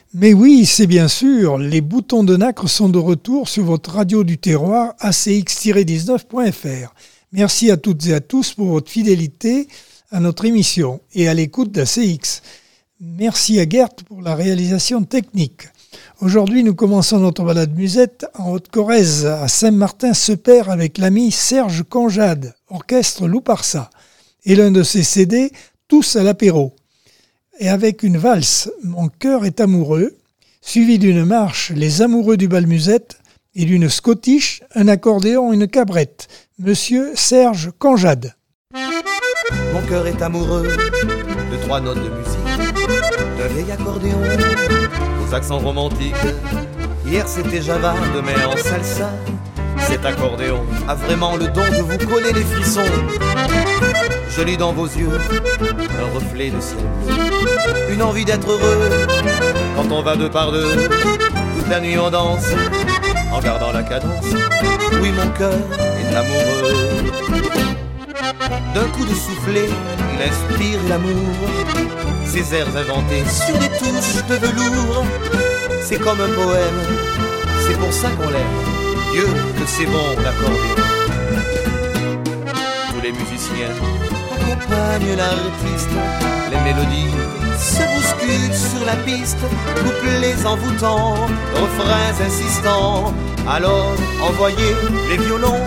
Mais oui, c'est bien sûr, les boutons de nacre sont de retour sur votre radio du terroir ACX-19.fr. Merci à toutes et à tous pour votre fidélité à notre émission et à l'écoute d'ACX. Merci à Gert pour la réalisation technique. Aujourd'hui, nous commençons notre balade musette en Haute-Corrèze, à Saint-Martin-se-Père avec l'ami Serge Conjade, orchestre Louparsa, et l'un de ses CD, Tous à l'apéro. Et avec une valse, Mon cœur est amoureux, suivi d'une marche, Les amoureux du bal musette, et d'une scottish, un accordéon, une cabrette, Monsieur Serge Conjade. Mon cœur est amoureux de 3 notes de musique, d'un vieil accordéon aux accents romantiques. Hier c'était Java, demain en salsa. Cet accordéon a vraiment le don de vous coller les frissons. Je lis dans vos yeux un reflet de ciel bleu, une envie d'être heureux quand on va deux par deux. Toute la nuit on danse en gardant la cadence. Oui, mon cœur est amoureux. D'un coup de soufflet, il inspire l'amour. Ces airs inventés sur des touches de velours, c'est comme un poème, c'est pour ça qu'on l'aime. Dieu que c'est bon l'accordéon. Tous les musiciens accompagnent l'artiste. Les mélodies se bousculent sur la piste, couplets envoûtants, refrains insistants. Alors envoyez les violons.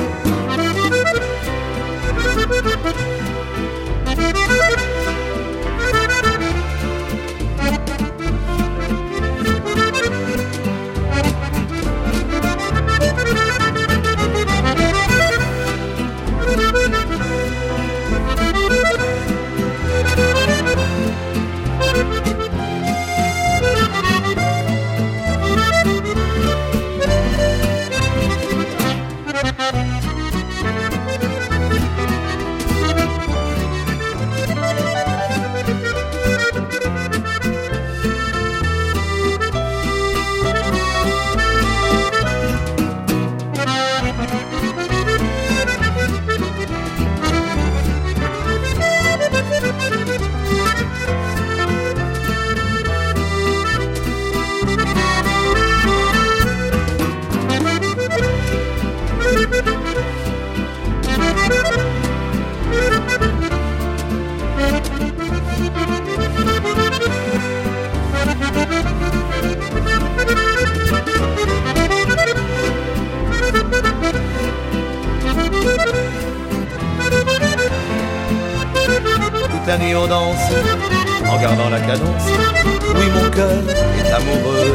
La nuit on danse en gardant la cadence. Oui, mon cœur est amoureux.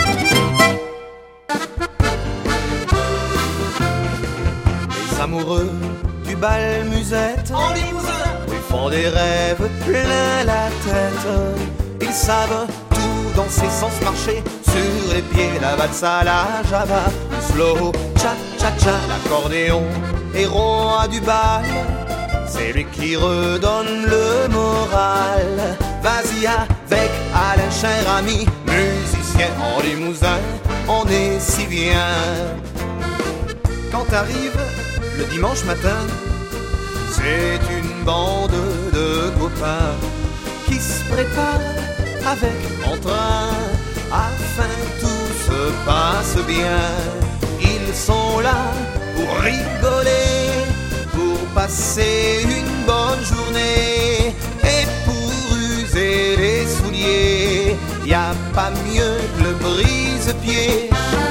Les amoureux du bal musette en Limousin, ils font des rêves plein la tête. Ils savent tout dans ses sens marcher sur les pieds. La valse à la java, le slow, cha-cha-cha. L'accordéon est roi du bal, c'est lui qui redonne le moral. Vas-y avec Alain, cher ami, musicien en Limousin, on est si bien. Quand arrive le dimanche matin, c'est une bande de copains qui se préparent avec entrain afin que tout se passe bien. Ils sont là pour rigoler, passer une bonne journée et pour user les souliers, y a pas mieux que le brise-pied.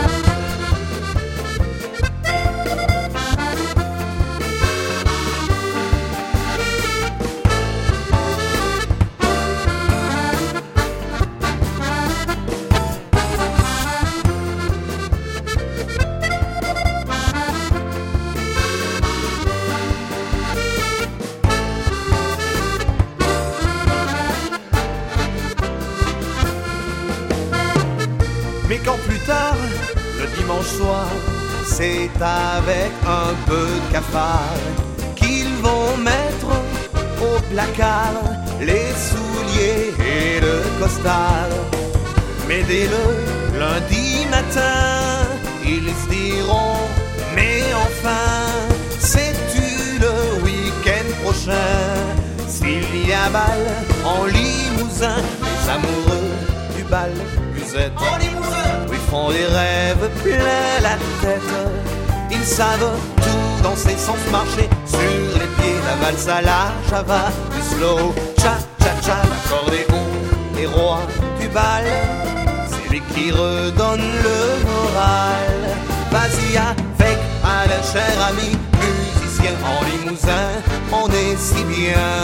Mais quand plus tard, le dimanche soir, c'est avec un peu de cafard qu'ils vont mettre au placard les souliers et le costard. Mais dès le lundi matin, ils se diront, mais enfin, sais-tu le week-end prochain, s'il y a bal en Limousin, les amoureux du bal musette. Ils font des rêves plein la tête. Ils savent tout dans ses sens marcher. Sur les pieds, la valse à la java, du slow, cha-cha-cha, l'accordéon, les rois du bal. C'est lui qui redonne le moral. Vas-y avec Alain, cher ami, musicien en Limousin, on est si bien.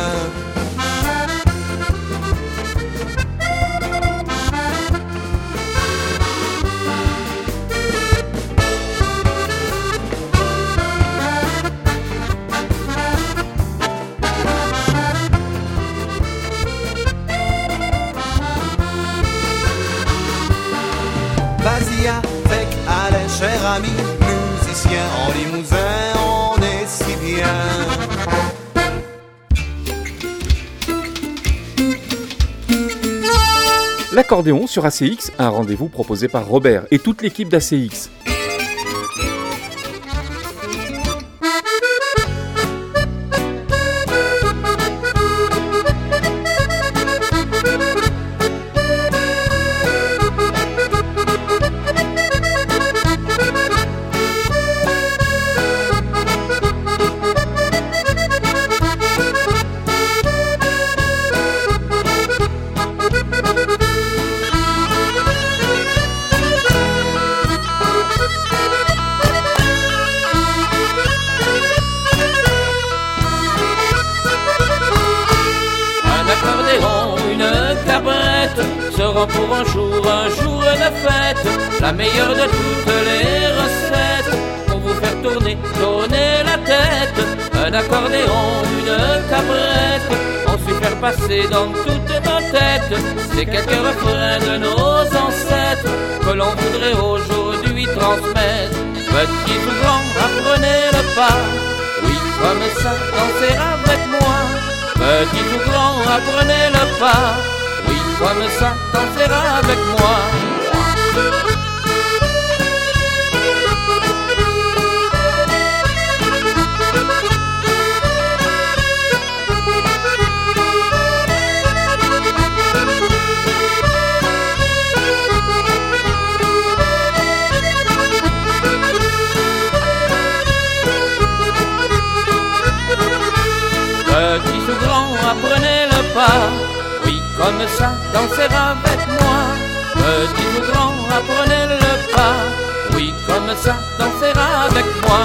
Vas-y avec Alain, cher ami, musicien en Limousin, on est si bien. L'accordéon sur ACX, un rendez-vous proposé par Robert et toute l'équipe d'ACX. Pour un jour de fête, la meilleure de toutes les recettes, pour vous faire tourner la tête. Un accordéon, une cabrette, on sait faire passer dans toutes nos têtes ces quelques refrains de nos ancêtres que l'on voudrait aujourd'hui transmettre. Petit ou grand, apprenez le pas, oui comme ça, dansez avec moi. Petit ou grand, apprenez le pas, oui, comme ça, dansera avec moi. Petit ou grand, apprenez le pas, comme ça, danser avec moi. Petit ou grand, apprenez le pas, oui, comme ça, danser avec moi.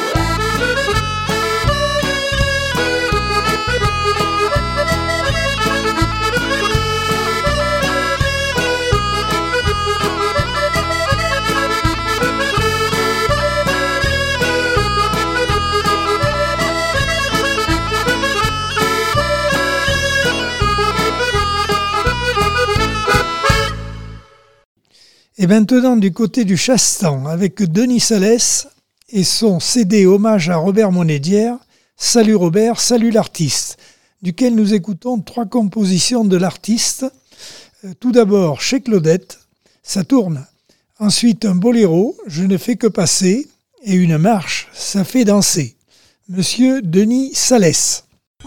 Et maintenant du côté du Chastan avec Denis Salès et son CD hommage à Robert Monédière, Salut Robert, salut l'artiste, duquel nous écoutons 3 compositions de l'artiste. Tout d'abord chez Claudette, ça tourne. Ensuite un boléro, Je ne fais que passer, et une marche, ça fait danser. Monsieur Denis Salès.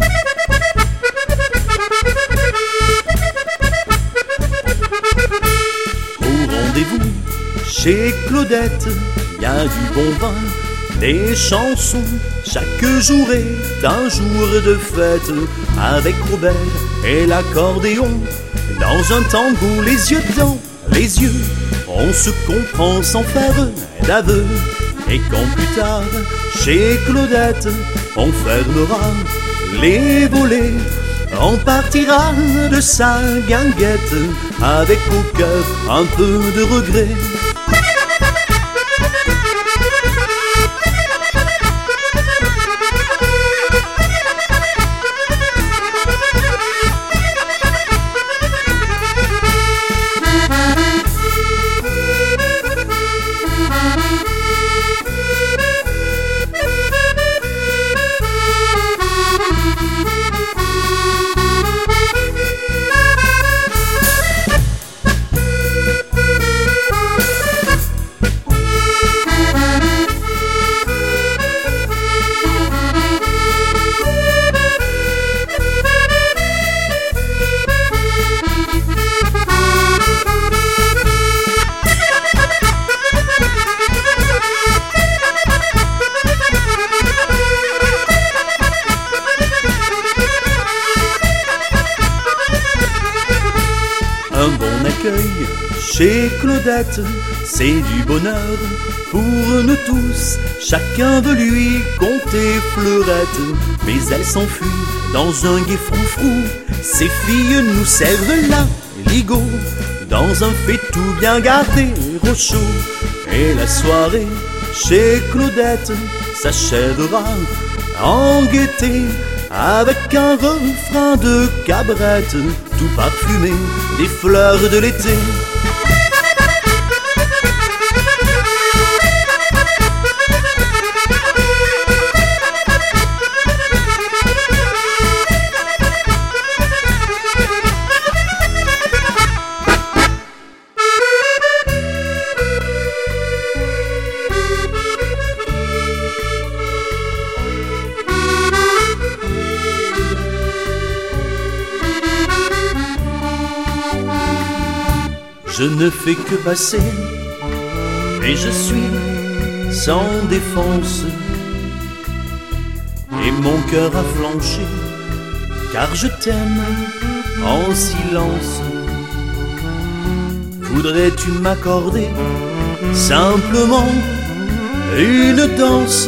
Rendez-vous chez Claudette, y a du bon vin, des chansons, chaque jour est un jour de fête, avec Robert et l'accordéon, dans un tango, les yeux dans les yeux, on se comprend sans faire d'aveu, et quand plus tard, chez Claudette, on fermera les volets, on partira de sa guinguette avec au cœur un peu de regret. nuit chez Claudette, c'est du bonheur pour nous tous. Chacun veut lui compter fleurette, mais elle s'enfuit dans un guet froufrou. Ces filles nous servent la ligo dans un fait tout bien gardé au chaud. Et la soirée chez Claudette s'achèvera en gaieté avec un refrain de cabrette tout parfumé des fleurs de l'été. Je ne fais que passer, et je suis sans défense. Et mon cœur a flanché, car je t'aime en silence. Voudrais-tu m'accorder simplement une danse?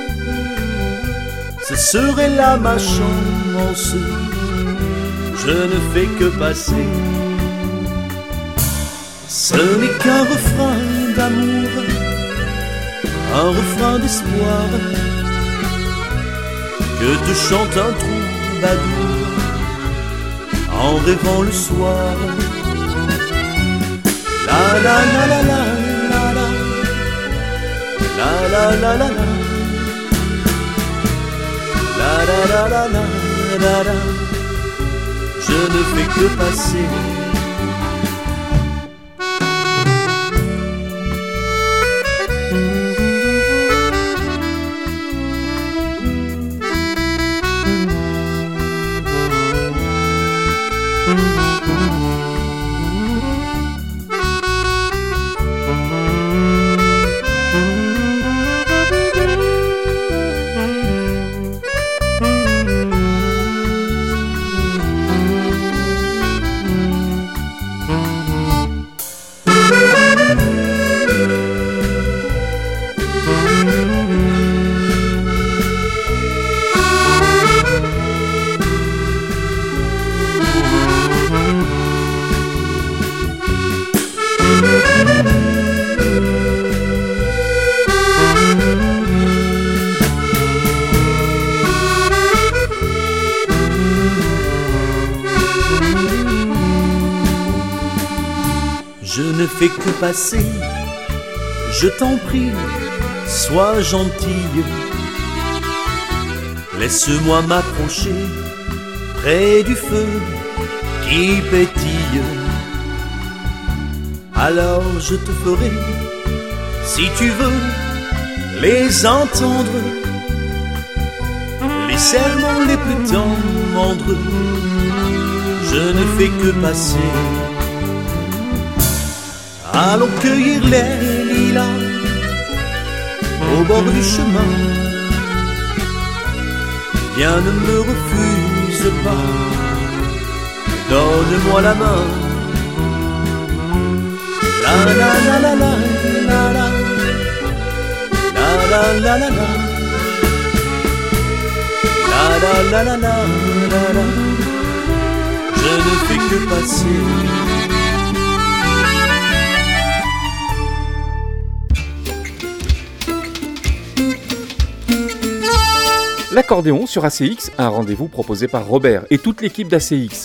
Ce serait là ma chance. Je ne fais que passer. Ce n'est qu'un refrain d'amour, un refrain d'espoir que te chante un troubadour en rêvant le soir. La la la la la la la la la la la la la la la la. Je ne fais que passer. Je ne fais que passer, je t'en prie, sois gentille. Laisse-moi m'approcher près du feu qui pétille. Alors je te ferai, si tu veux, les entendre, les serments les plus tendres. Je ne fais que passer. Allons cueillir les lilas au bord du chemin. Viens, ne me refuse pas, donne-moi la main. La la la la la la la la la la la la la la la. Je ne fais que passer. L'accordéon sur ACX, un rendez-vous proposé par Robert et toute l'équipe d'ACX.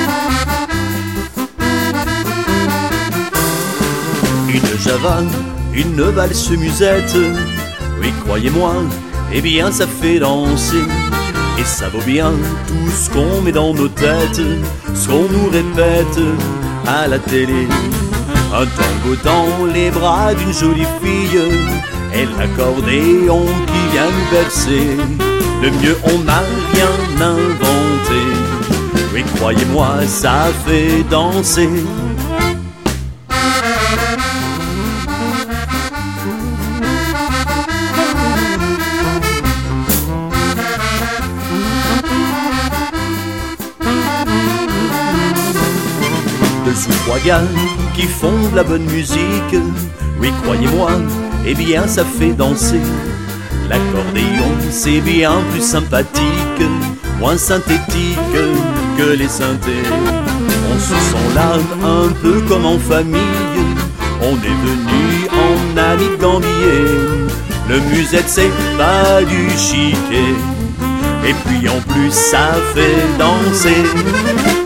Javane une valse musette. Oui, croyez-moi, eh bien ça fait danser. Et ça vaut bien tout ce qu'on met dans nos têtes, ce qu'on nous répète à la télé. Un tango dans les bras d'une jolie fille, et l'accordéon qui vient nous bercer. De mieux on n'a rien inventé. Oui, croyez-moi, ça fait danser. Deux ou trois gars qui font de la bonne musique, oui, croyez-moi, eh bien ça fait danser. L'accordéon c'est bien plus sympathique, moins synthétique que les synthés. On se sent là un peu comme en famille, on est venu en amis de Gambier. Le musette c'est pas du chiquet, et puis en plus ça fait danser.